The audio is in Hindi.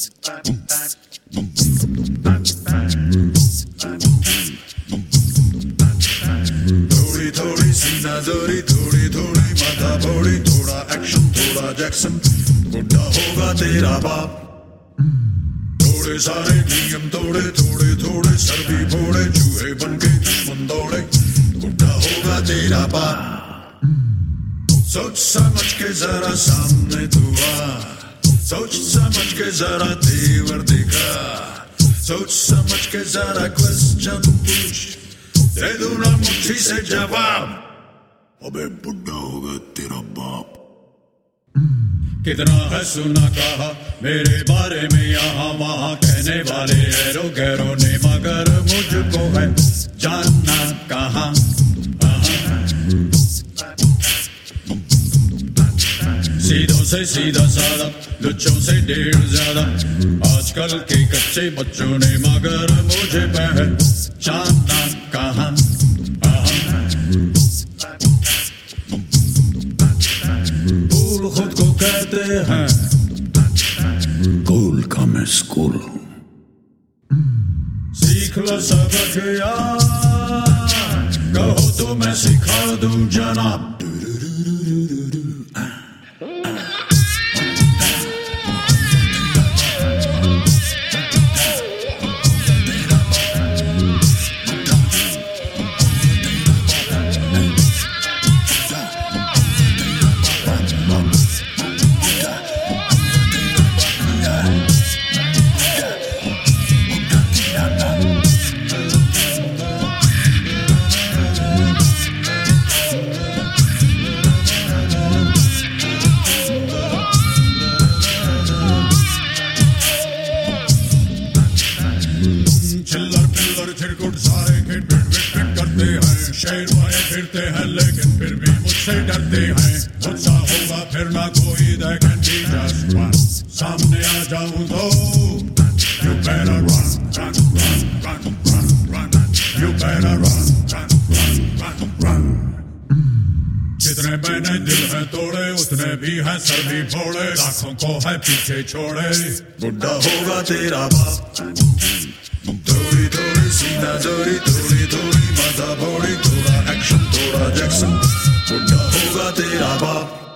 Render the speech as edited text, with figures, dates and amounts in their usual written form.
थोड़ी थोड़ी सीना जोरी, थोड़ी थोड़ी माथा फोड़ी, थोड़ा एक्शन थोड़ा जैक्सन, बुढ़ा होगा तेरा बाप। थोड़े सारे नियम तोड़े, थोड़े थोड़े सर भी फोड़े, चूहे बनके दुश्मन दौड़े, बुढ़ा होगा तेरा बाप। सोच समझ के जरा सामने तू आ, सोच समझ के जरा तेवर दिखा, सोच समझ के जरा क्वेश्चन पूछ, दे दूं ना मुट्ठी से जवाब, अबे बुढ़ा होगा तेरा बाप। कितना है सुना कहा मेरे बारे में यहाँ वहाँ, कहने वाले ऐरो गैरों ने, मगर मुझको है जानना कहाँ। सीधों से सीधा साधा, लुच्चों से ढेर ज्यादा, आजकल के कच्चे बच्चों ने, मगर मुझे पहचाना कहाँ। कूल खुद को कहते हैं, कूल का मैं स्कूल। सीख लो सबक यार, कहो तो मैं सिखा दूं जनाब। चिल्लर पिल्लर चिरकुट सारे खिट करते हैं, शेर बने फिरते हैं लेकिन फिर भी मुझसे डरते हैं। मुझसा होगा फिर ना कोई, they can be just one, सामने आ जाऊं तो you better run, run, run, run, run, run, you better run, run, run, run, run। जितने मैंने दिल है तोड़े, उतने भी है सर भी फोड़े, लाखों को है पीछे छोड़े, बुढ़ा होगा तेरा बाप। थोड़ी थोड़ी सीना जोरी, थोड़ी थोड़ी माथा फोड़ी, थोड़ा एक्शन थोड़ा जैक्सन, बुढ़ा होगा तेरा बाप।